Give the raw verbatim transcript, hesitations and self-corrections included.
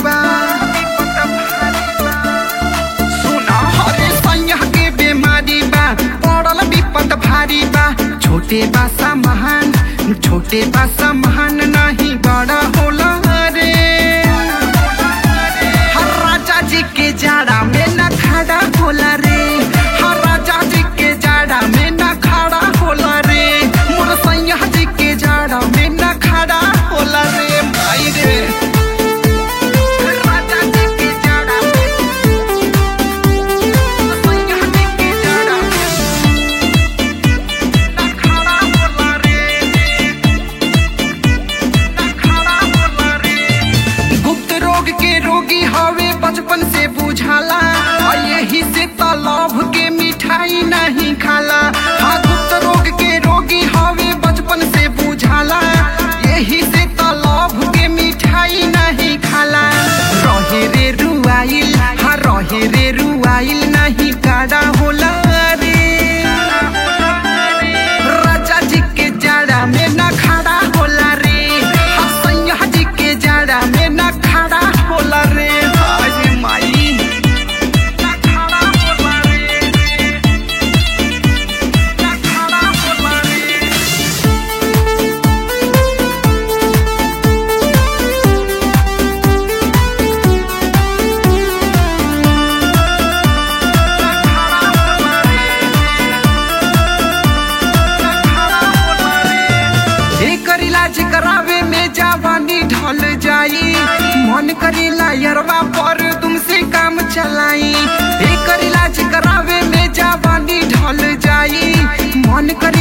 बा। सुना हरे सैया के बीमारी बा, पड़ल विपत भारी बा। छोटे बा सामान, छोटे बा सामान नहीं बड़ा होला रे। हर राजा जी के जाड़ा में न खड़ा होला रे, हर राजा जी के जाड़ा में न खड़ा होला रे। मोर सैया जी के जाड़ा में न खड़ा होला रे भाई रे। राजा जी के जाड़ा में, सैया जी के जाड़ा में न खड़ा होला रे, न खड़ा होला रे। गुप्त रोग के रोगी हवे बचपन से बुझाला, यही से तालाब के मिठाई नहीं खाला। हाँ गुप्त रोग के रोगी हवे बचपन से बुझाला, यही से तालाब के मिठाई नहीं खाला। रहे रे रुआइल, हाँ रहे रे रुआइल नहीं काड़ा होला रे। राजा जी के जाड़ा में न खड़ा होला रे, हाँ सैया जी के जाड़ा में न खड़ा होला रे। हाय माई इलाज करावे में जवानी ढल जाई, मन करेला यरवा पर तुमसे काम चलाई। एकर इलाज करावे में जवानी ढल जाई, मन करे